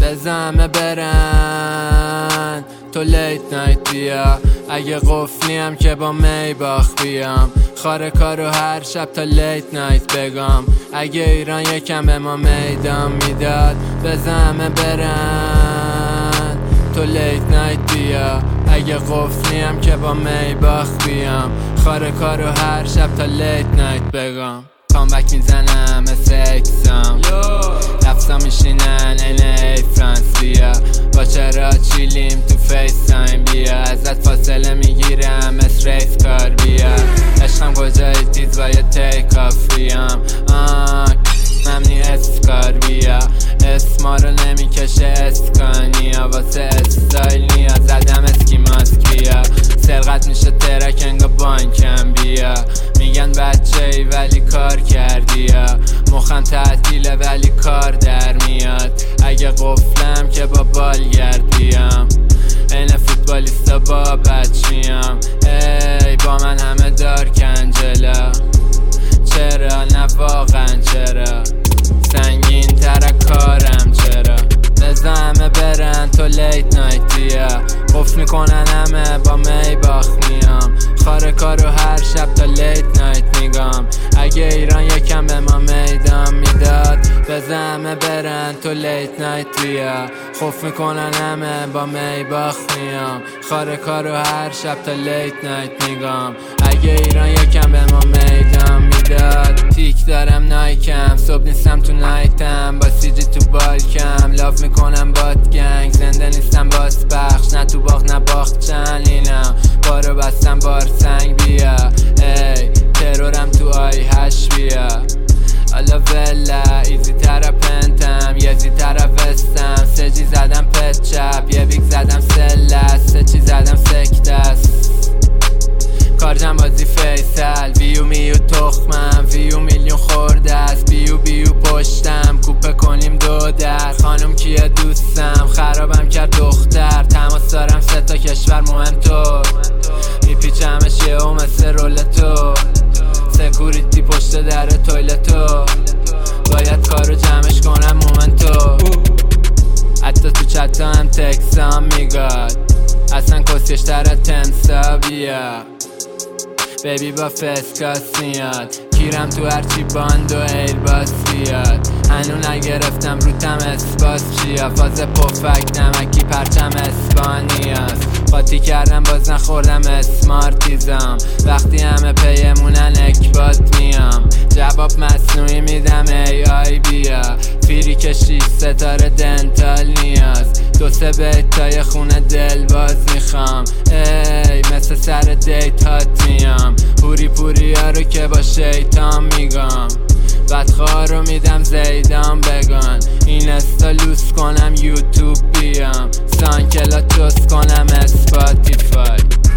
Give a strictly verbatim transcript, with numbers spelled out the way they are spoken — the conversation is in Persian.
بزنمه برن تو لیت نایت بیا، اگه قفلیم که با میباخ بیام، خاره کارو هر شب تا لیت نایت بگم، اگه ایران یکم به ما میدان میداد بزنمه برن تو لیت نایت بیا، اگه قفلیم که با میباخ بیام، خاره کارو هر شب تا لیت نایت بگم. کامبک میزنم مثل اکسام، لفظا میشینن این ای فرانس بیا، با چرا چیلیم تو فیس تایم بیا، ازت فاصله میگیرم مثل ریس کار بیا، عشقم کجای تیز با یه تیک آف بیام، آه ممنی اسکار بیا، اسما رو نمیکشه اسکانیا، واسه استایل نیا زدم اسکی ماسک بیا، سرقت میشه ترک انگا بانکم بیا، میگن بچه ای ولی کار کردی یا مخم تعطیله ولی کار در میاد، اگه قفلم که با بال گرد بیام، این فوتبالیستا با بچ میام، ای با من همه دار کنجلا، چرا نه واقعا چرا سنگین تر کارم، چرا بزنمه برن تو لیت نایت بیا، قفل میکنن همه با میباخ میام، خاره کارو هر شب تا لیت نایت میگم، اگه ایران یکم به ما میدان میداد بزنمه برن تو لیت نایت بیا، خوف میکنن همه با میباخ میام، خاره کارو هر شب تا لیت نایت میگم، اگه ایران یکم به ما میدان میداد. تیک دارم نایکم، صبح نیستم تو نایتم، با سیجی تو بالکم، لاف میکنم باد گنگ، زنده نیستم باز بخش، نه تو باخت نه باخت چنینم، بارو بستم بار سنگ بیا، ای ترورم تو آی هش بیا، حالا ولا ایزی تر پنتم، یه زی تر وستم، سه جی زدم پت چپ، یه بیگ زدم سلس، سه چی زدم سکتست، کار جنبازی فیصل، ویو میو تخمم، ویو میلیون خورده است، بیو بیو پشتم، کوپه کنیم دو در، خانم کیه دوستم، خرابم کرد دختر، تماس دارم سه تا کشور مهم تو، میپیچمش یه او مثل رولتو، سکوریتی پشت در تویلتو، باید کارو جمعش کنم مومنتو، حتی تو چتا هم تکسام میگاد، اصلا کسیش تر تنسا بیا، بیبی با فسکاس میاد، کیرم تو هرچی باند و ایل باس بیاد، هنو نگرفتم روتم اسپاس چیا، فاز پفک نمکی پرچم اسپانیاست، قاطی کردم باز نخوردم اسمارتیزم، وقتی همه پیمونن اکبات میام، جواب مصنوعی میدم ای آی بیا، فیری کشی ستاره دنتال نیاز، دو سه بیت تای خونه دل باز میخوام، ای مثل سر دیت هات میام، پوری پوری ها رو که با شیطان میگم، بدخواه رو میدم زیدان بگن، این استا لوس کنم یوتیوب بیام، سانکلا توست کنم اسپاتیفای.